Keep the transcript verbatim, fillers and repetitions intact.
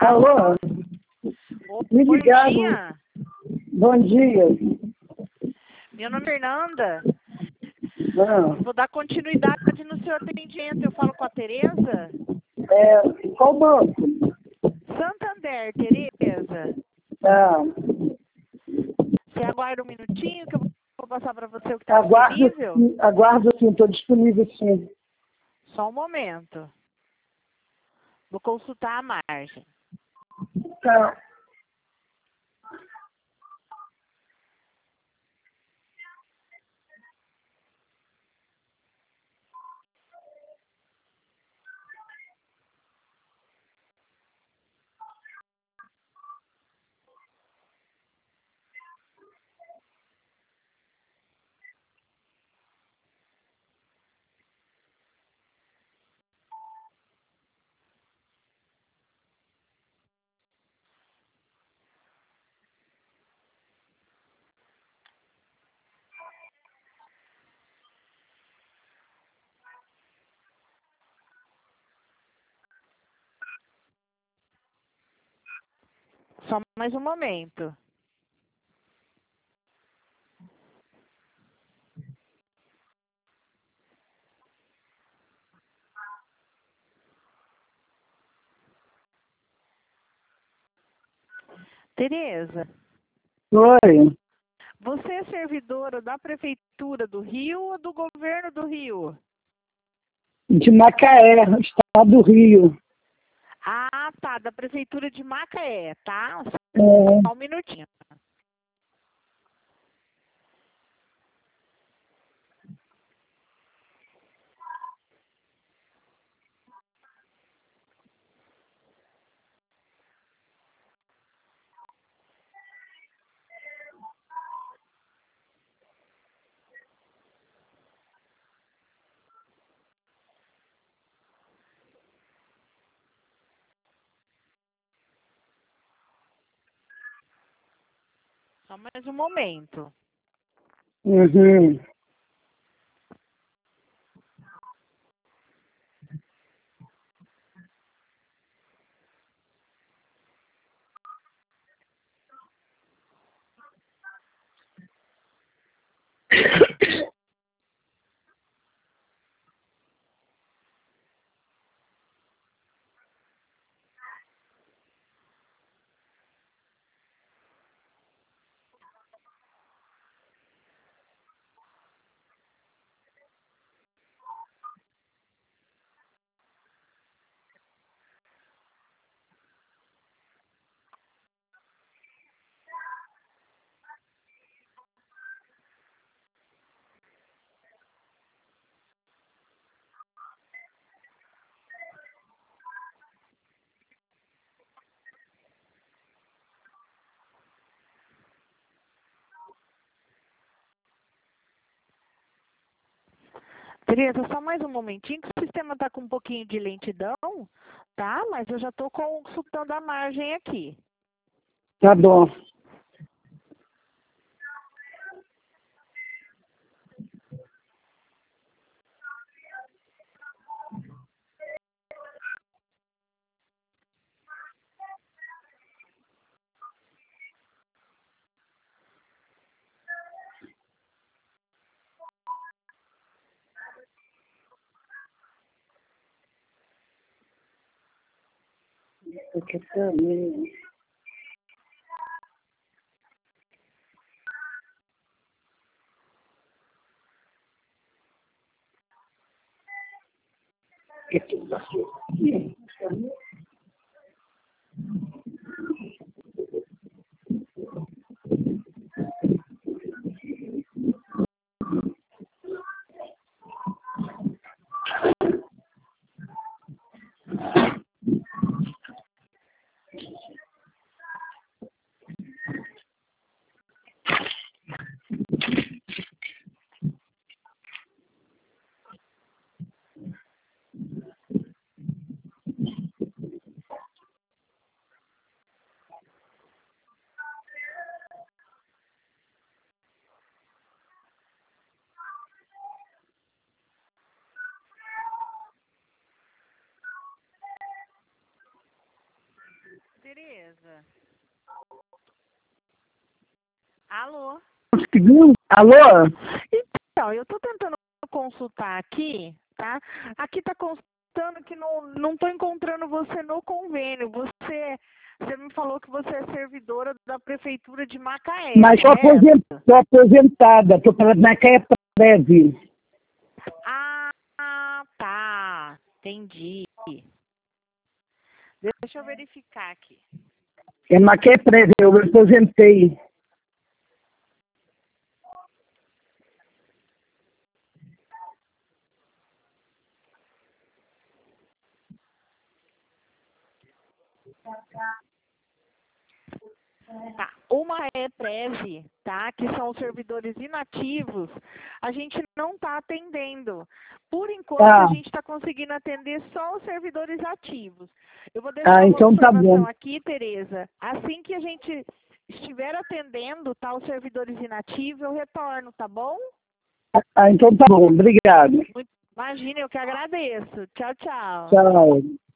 Alô? Ô, Me bom ligaram. dia. Bom dia. Meu nome é Fernanda. Ah, Vou dar continuidade no seu atendimento. Eu falo com a Tereza. é, qual banco? Santander, Tereza. Ah, Você aguarda um minutinho que eu vou passar para você o que está aguardo, disponível? sim, aguardo sim, estou disponível sim. Só um momento. Vou consultar a margem. Tá. Só mais um momento. Tereza, Oi. você é servidora da Prefeitura do Rio ou do Governo do Rio? De Macaé, estado do Rio. Ah, tá. Da Prefeitura de Macaé, tá? É, Só um minutinho. Só mais um momento. uhum. Tereza, só mais um momentinho que o sistema está com um pouquinho de lentidão, tá? Mas eu já estou consultando a margem aqui. Tá bom. Porque também. Que tudo aqui. Tereza. Alô? Conseguiu? Alô? Então, eu estou tentando consultar aqui, tá? Aqui está constando que não não estou encontrando você no convênio. Você, você me falou que você é servidora da Prefeitura de Macaé, Mas estou correto? aposentada, tô aposentada, estou para na que é prévio. Ah, tá. Entendi. Deixa eu verificar aqui. É na que é prévio, eu aposentei. Tá. Uma é Preve, tá? Que são os servidores inativos. A gente não está atendendo. Por enquanto, Ah, a gente está conseguindo atender só os servidores ativos. Eu vou deixar ah, uma então tá bom. observação aqui, Tereza. Assim que a gente estiver atendendo, tá, os servidores inativos, eu retorno, tá bom? Ah, então tá bom, obrigado. Muito- Imagina, eu que agradeço. Tchau, tchau. Tchau.